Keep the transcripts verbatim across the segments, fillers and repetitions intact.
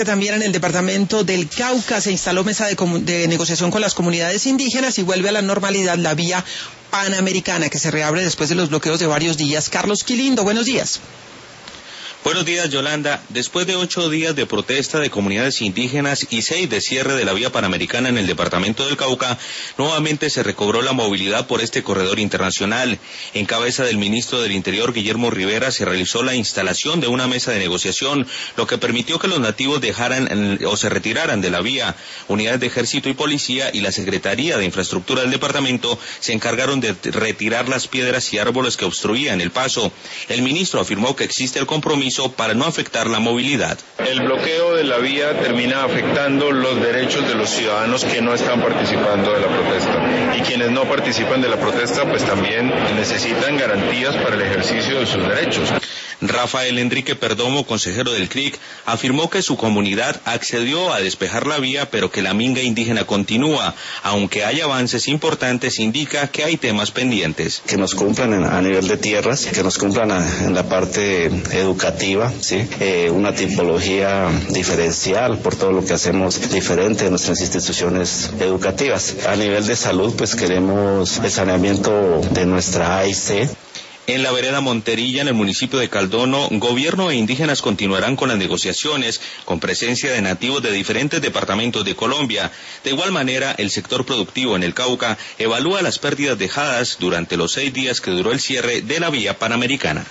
También en el departamento del Cauca se instaló mesa de, de negociación con las comunidades indígenas y vuelve a la normalidad la vía panamericana que se reabre después de los bloqueos de varios días. Carlos Quilindo, buenos días. Buenos días, Yolanda. Después de ocho días de protesta de comunidades indígenas y seis de cierre de la vía panamericana en el departamento del Cauca, nuevamente se recobró la movilidad por este corredor internacional. En cabeza del ministro del Interior, Guillermo Rivera, se realizó la instalación de una mesa de negociación, lo que permitió que los nativos dejaran o se retiraran de la vía. Unidades de ejército y policía y la Secretaría de Infraestructura del departamento se encargaron de retirar las piedras y árboles que obstruían el paso. El ministro afirmó que existe el compromiso para no afectar la movilidad. El bloqueo de la vía termina afectando los derechos de los ciudadanos que no están participando de la protesta. Y quienes no participan de la protesta, pues también necesitan garantías para el ejercicio de sus derechos. Rafael Enrique Perdomo, consejero del C R I C, afirmó que su comunidad accedió a despejar la vía, pero que la minga indígena continúa. Aunque hay avances importantes, indica que hay temas pendientes. Que nos cumplan en, a nivel de tierras, que nos cumplan a, en la parte educativa, ¿sí? Eh, una tipología diferencial por todo lo que hacemos diferente en nuestras instituciones educativas. A nivel de salud, pues queremos el saneamiento de nuestra A y C. En la vereda Monterilla, en el municipio de Caldono, gobierno e indígenas continuarán con las negociaciones, con presencia de nativos de diferentes departamentos de Colombia. De igual manera, el sector productivo en el Cauca evalúa las pérdidas dejadas durante los seis días que duró el cierre de la vía panamericana.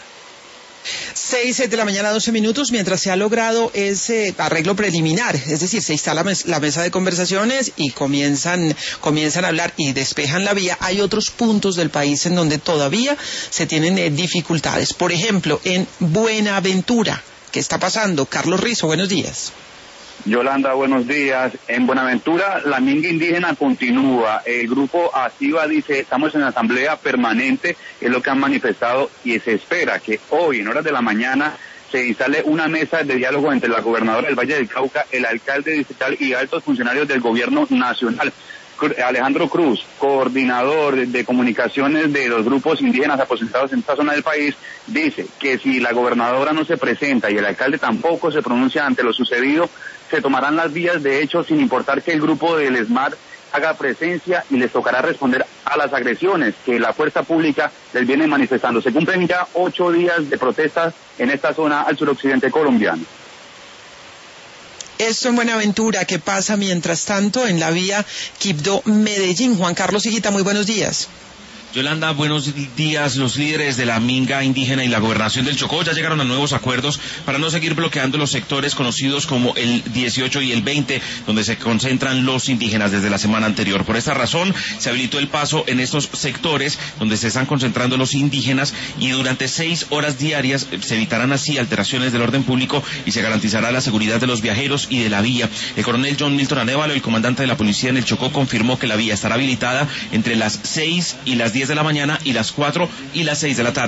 Seis de la mañana, doce minutos, mientras se ha logrado ese arreglo preliminar, es decir, se instala la mesa de conversaciones y comienzan, comienzan a hablar y despejan la vía. Hay otros puntos del país en donde todavía se tienen eh, dificultades. Por ejemplo, en Buenaventura, ¿qué está pasando? Carlos Rizo, buenos días. Yolanda, buenos días. En Buenaventura, la minga indígena continúa. El grupo ASIVA dice, estamos en asamblea permanente, es lo que han manifestado, y se espera que hoy, en horas de la mañana, se instale una mesa de diálogo entre la gobernadora del Valle del Cauca, el alcalde distrital y altos funcionarios del gobierno nacional. Alejandro Cruz, coordinador de comunicaciones de los grupos indígenas aposentados en esta zona del país, dice que si la gobernadora no se presenta y el alcalde tampoco se pronuncia ante lo sucedido, se tomarán las vías de hecho sin importar que el grupo del ESMAD haga presencia y les tocará responder a las agresiones que la fuerza pública les viene manifestando. Se cumplen ya ocho días de protestas en esta zona al suroccidente colombiano. Esto en Buenaventura, ¿qué pasa mientras tanto en la vía Quibdó-Medellín? Juan Carlos Higuita, muy buenos días. Yolanda, buenos días. Los líderes de la minga indígena y la gobernación del Chocó ya llegaron a nuevos acuerdos para no seguir bloqueando los sectores conocidos como el dieciocho y el veinte, donde se concentran los indígenas desde la semana anterior. Por esta razón, se habilitó el paso en estos sectores donde se están concentrando los indígenas y durante seis horas diarias se evitarán así alteraciones del orden público y se garantizará la seguridad de los viajeros y de la vía. El coronel John Milton Arévalo, el comandante de la policía en el Chocó, confirmó que la vía estará habilitada entre las seis y las diez de la mañana y las cuatro y las seis de la tarde.